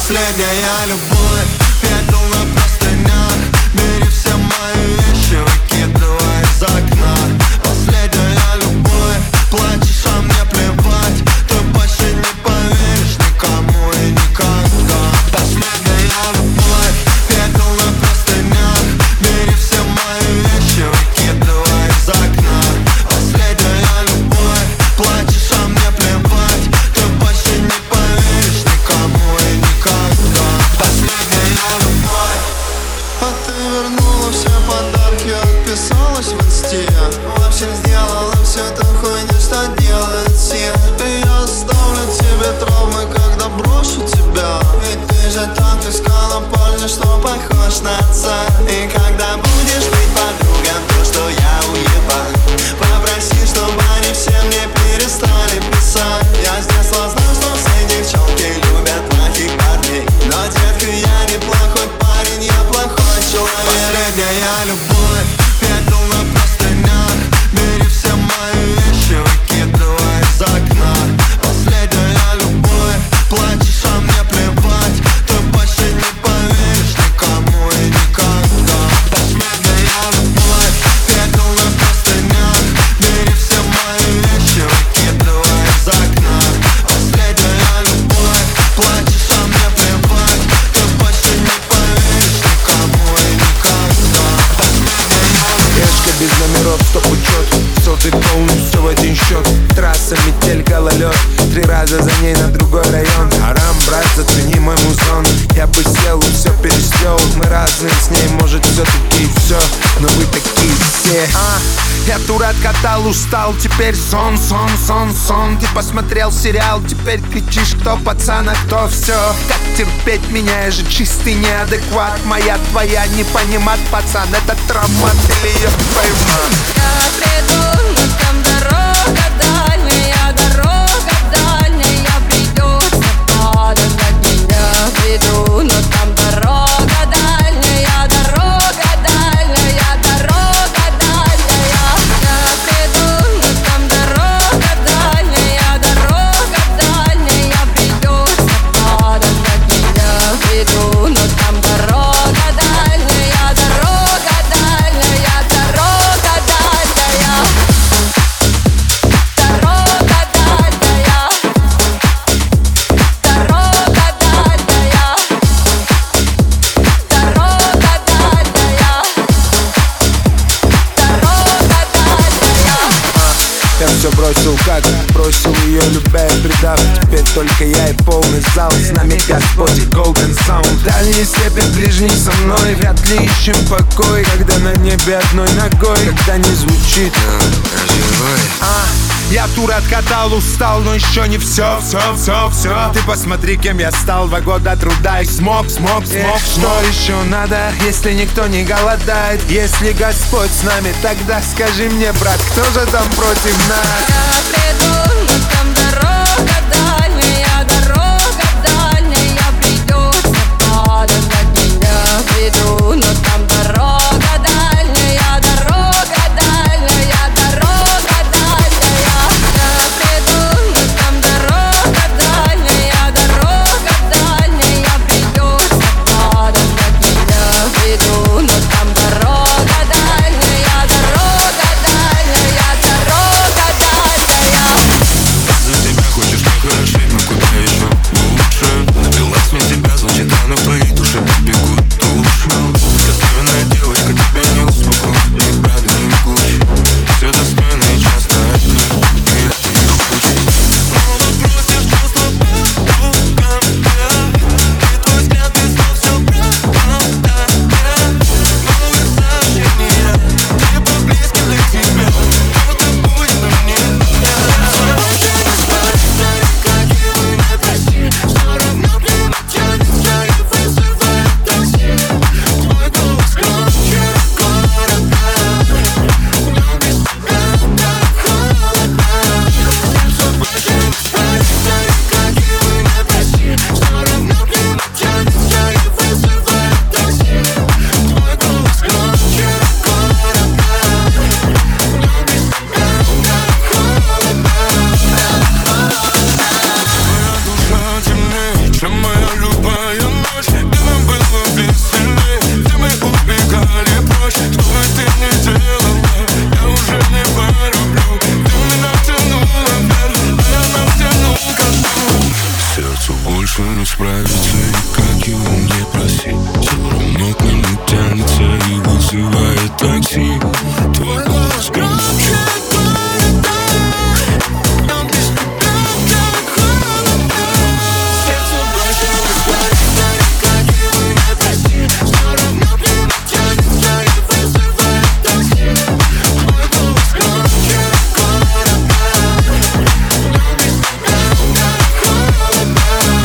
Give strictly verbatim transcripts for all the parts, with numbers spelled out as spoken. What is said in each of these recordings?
Последняя любовь, пепел на простынях. Бери все мои вещи, выкидывай из окна. Последняя любовь, плачешь, а мне плевать. Ты больше не поверишь никому и никогда. Последняя любовь, пепел на простынях. Бери все мои вещи, выкидывай из окна. Последняя любовь, плачешь, а мне плевать. Ты больше не поверишь никому и никогда. Последняя любовь. А ты вернула все подарки, отписалась в инсте. Вообще сделала всю ту хуйню, что делают все. И я оставлю тебе травмы, когда брошу тебя. Ведь ты же так искала парня, что похож на отца. И когда будешь быть подругой, то что я уебан, попроси, чтобы они все мне перестали писать. Я с детства знал, что все девчонки любят плохих парней. Но, детка, я не плохой парень, я плохой человек. Последняя любовь, пепел на простынях. Бери все мои вещи, выкидывай из окна. Последняя любовь, плачешь, а мне плевать. Ты больше не поверишь никому и никогда. Последняя любовь, пепел на простынях. Бери все мои вещи, выкидывай из окна. Последняя любовь, плачешь, а мне плевать. Ты больше не поверишь никому и никогда. Решка без номеров, стоп учет. Сотый полный, все в один счет. Трасса, метель, гололед. Три раза за ней на другой район. Арам, брат, зацени мой музон. Я бы сел и все пересел. Мы разные с ней, может все-таки все. Но вы такие все. А, я тур откатал, устал. Теперь сон, сон, сон, сон. Ты посмотрел сериал, теперь кричишь, кто пацан, а кто все. Как терпеть меня, я же чистый неадекват. Моя, твоя, не понимать, пацан. Это травма, или ее поймать. Я приду, но там дорога дальняя, дорога дальняя. Придется подождать меня. Приду, но там дорога дальняя, дорога дальняя, дорога дальняя. Я приду, но там дорога дальняя, дорога дальняя. Придется подождать меня. Приду, но там дорога дальняя, дорога дальняя, дорога дальняя. Дорога дальняя. Дорога дальняя. Дорога дальняя. Дорога дальняя. Я все бросил, как бросил ее, любя и предав. Теперь только я и полный зал. С нами Господь и Golden Sound. Дальний степень, ближний со мной. Вряд ли ищем покой, когда на небе одной ногой. Когда не звучит а, я тур откатал, устал, но еще не все, все, все, все. Ты посмотри, кем я стал. Два года труда и смог, смог, смог. Что еще надо, если никто не голодает? Если Господь с нами, тогда скажи мне, брат, кто же там против нас? Я приду, но там дорога дальняя, дорога дальняя. Придется подождать меня. Приду, но там дорога дальняя, дорога дальняя, дорога дальняя. Я приду, но там дорога дальняя, дорога дальняя. Придется подождать меня. Приду, но там дорога дальняя, дорога дальняя, дорога дальняя. нравится, и как его не проси, все равно к нему тянется и вызывает такси. Твой голос громче города, но без тебя так холодно. Сердце бросилось творится, и как его не проси, все равно к нему тянется и вызывает такси. Твой голос громче города, но без тебя так холодно.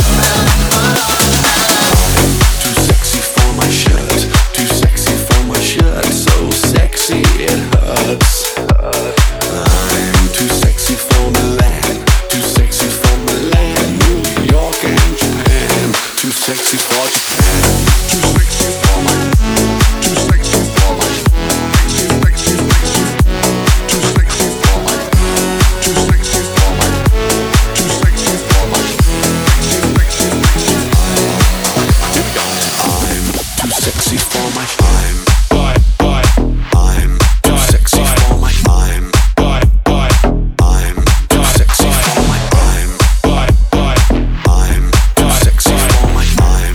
Too sexy for my shirt, too sexy for my shirt, so sexy it hurts. I'm too sexy for Milan, too sexy for Milan, New York and Japan, too sexy for Japan. Too sexy for my, too sexy for my, sexy, sexy, sexy. Too sexy for my, too sexy for my, too sexy for my, sexy, sexy, sexy. You got it. I'm too sexy for my, I'm, I'm too sexy for my, I'm, I'm too sexy for my, I'm, I'm too sexy for my, I'm,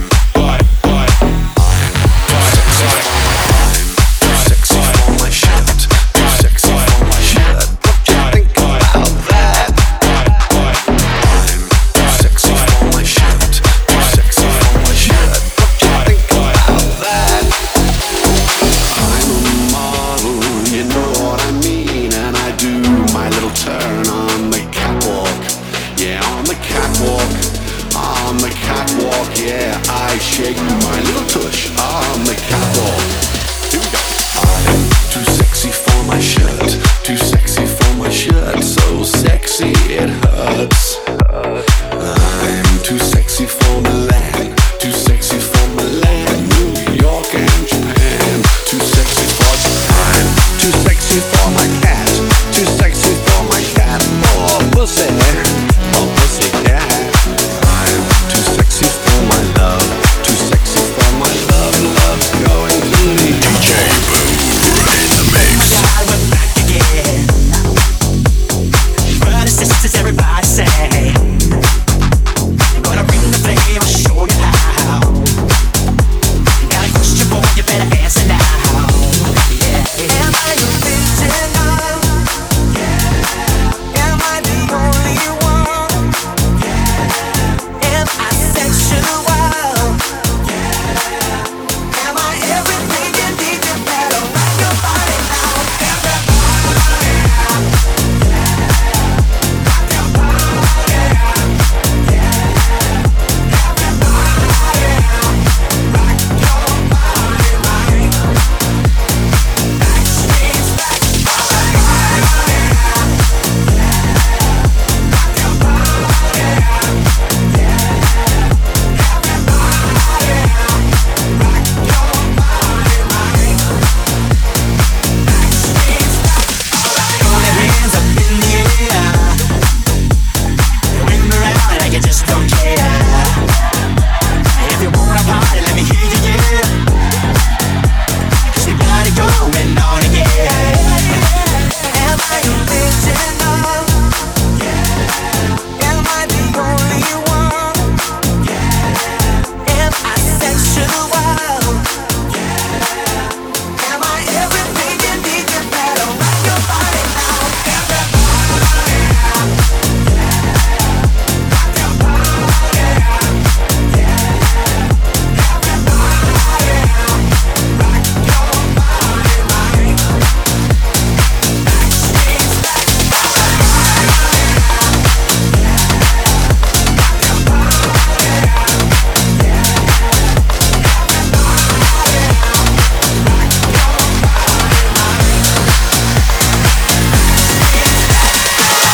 I'm too sexy for my, I'm too sexy for my shirt, too sexy for my shirt. What you think about that? I'm too sexy for my shirt, too sexy for my shirt. What you think about that? I'm a model, you know what I mean, and I do my little turn on the catwalk. Yeah, on the catwalk, on the catwalk. Yeah, I shake my little tush on the catwalk. Here we go. I'm too sexy for my shirt, too sexy for my shirt, so sexy it hurts. I'm too sexy for Milan.